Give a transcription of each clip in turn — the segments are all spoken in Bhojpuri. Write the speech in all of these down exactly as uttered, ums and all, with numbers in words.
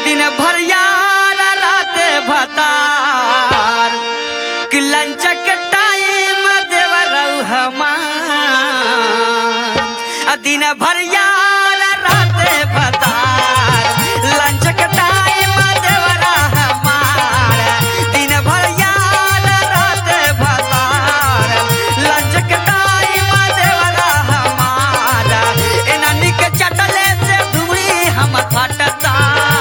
दिन भर यार रात भतार कि लंच के टाइम देवरऊ हमार दिन भर यार रात भतार लंच के टाइम देवरा हमार दिन भर यार रात भतार लंच के टाइम देवरा हमार एननी के चटले से धुई हम फटता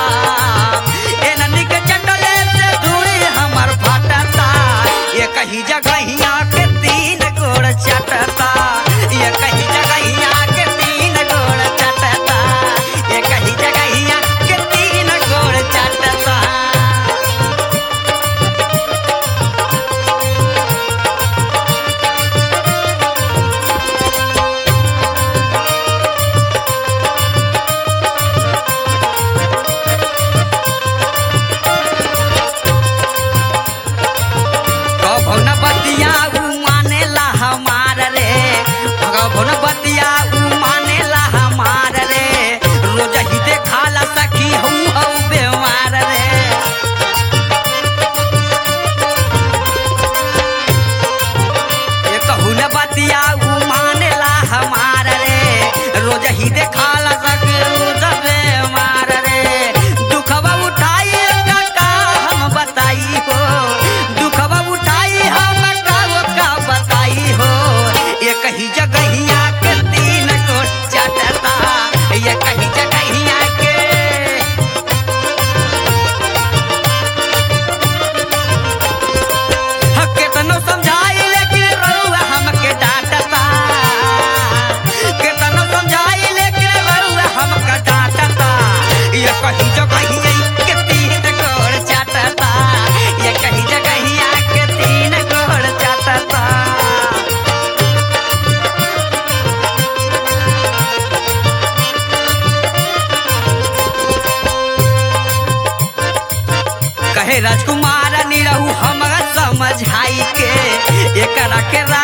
एननी के चटले से धुई हमर फटता ये कहीं जगहिया के तीन गोड़ चटता ये कहीं जगहिया के तीन गोड़ चटता ये कहीं जगहिया के तीन गोड़ चटता कभो न बतिया उ मानेला हमार रे कभो न बतिया उ मानेला हमार रे रोज ही देखाला सखी हूँ हूँ बेमार रे ये कहू न बतिया उ मानेला हमार रे रोज ही देखाला सखी रोज बेमार रे दुखवा उठाई का हम बताई हो दुखवा उठाई हम का का बताई हो ये कहीं जगहिया के तीन को चटता ये कहीं जगहिया के केतनो समझाई लेकिन रउआ हमके डांटता केतनो समझाई लेकिन रउआ हमके डांटता ये कहीं जगहिया के तीन गोड़ चटता ये कहीं जगहिया के तीन गोड़ चटता कहे राजकुमार निरहु हमरा समझाई के एकरा के